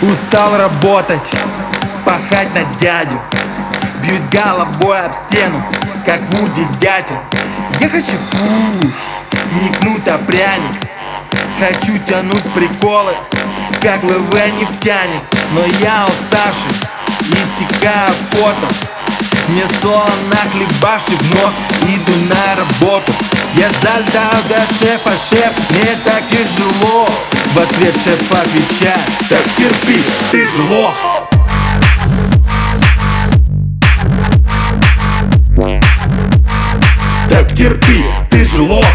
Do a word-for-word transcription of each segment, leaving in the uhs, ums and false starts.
Устал работать, пахать на дядю. Бьюсь головой об стену, как Вуди дятел. Я хочу куш, не кнут, а пряник. Хочу тянуть приколы, как ЛВ нефтяник. Но я уставший, истекаю потом. Мне солоно хлебавший, вновь иду на работу. Я залетаю до шефа, шеф, мне так тяжело. В ответ шеф отвечает: так терпи, ты ж лох. Так терпи, ты ж лох.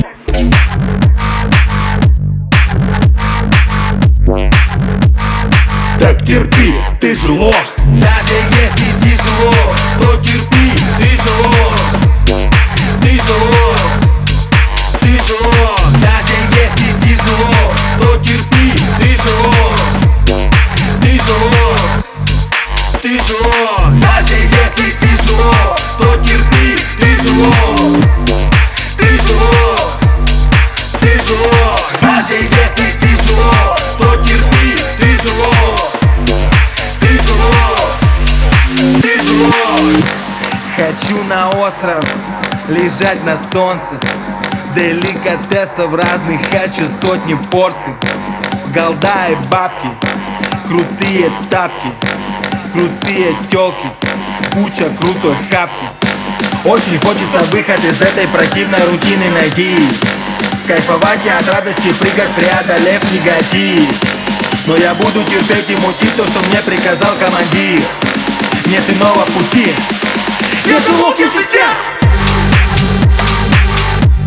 Так терпи, ты ж лох. Даже если тяжело, то терпи, ты ж лох. Ты ж лох. Ты ж лох. Даже если тяжело, то терпи, ты ж лох. Ты ж лох. Ты ж лох. Даже если тяжело, то терпи, ты ж лох. Ты ж лох. Ты ж лох. Даже если тяжело, то терпи, ты ж лох. Ты ж лох. Ты ж лох. Хочу на остров лежать на солнце. Деликатесов разных хочу сотни порций. Голда и бабки, крутые тапки, крутые тёлки, куча крутой хавки. Очень хочется выход из этой противной рутины найти. Кайфовать и от радости прыгать, преодолев негатив. Но я буду терпеть и мутить то, что мне приказал командир. Нет иного пути. Я же лох, я же тя!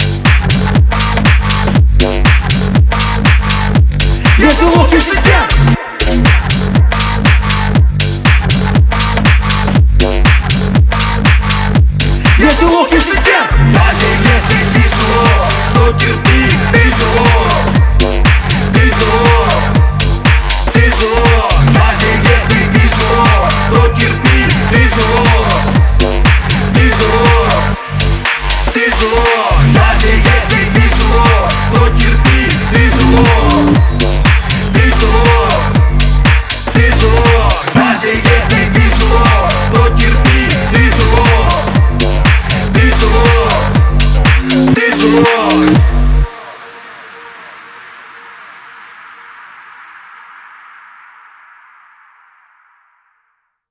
Я же лох, я же тя!